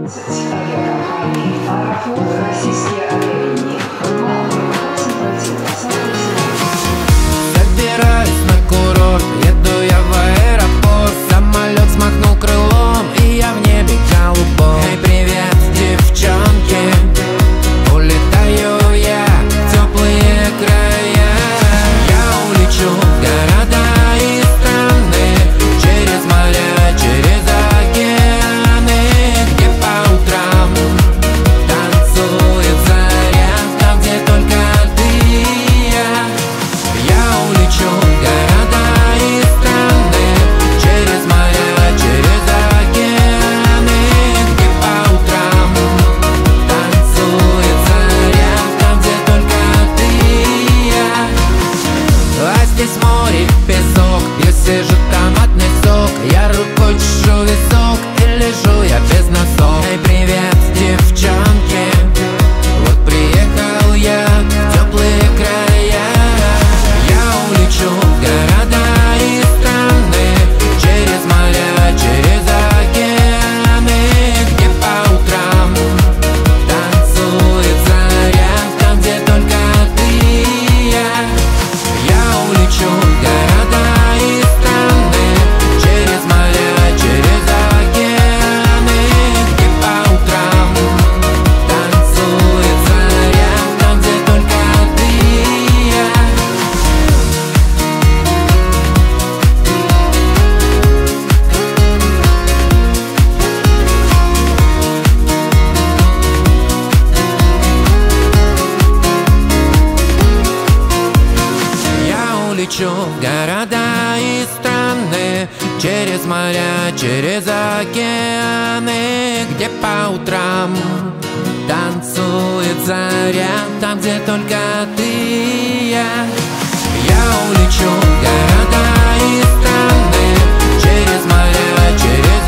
11 авиакомпании «Аэрофлот», российские авиалинии. Малый, просим пройти посадку. Собираюсь на курорт, еду я в аэропорт. Самолет смахнул крылом, и я в небе голубом. Эй, привет, девчонки, улетаю я в теплые края. Я улечу в города и страны, через моря, через океаны, где по утрам танцует заря, там, где только ты и я. Я улечу в города и страны, через моря, через океаны, где по утрам танцует заря, там, где только ты и я. А здесь море, песок, если же томатный сок, я рукой чешу висок и лежу я без носок. Эй, привет, девчонки, вот приехал я в теплые края. Я улечу в города и страны, через моря, через океаны, где по утрам танцует заря, там, где только ты и я. Я улечу в города и страны, через моря, через океаны, где по утрам танцует заря, там, где только ты и я. Я улечу в города и страны, через моря, через океаны, где по утрам танцует заря, там, где только ты и я. Я улечу в города и страны, через моря, через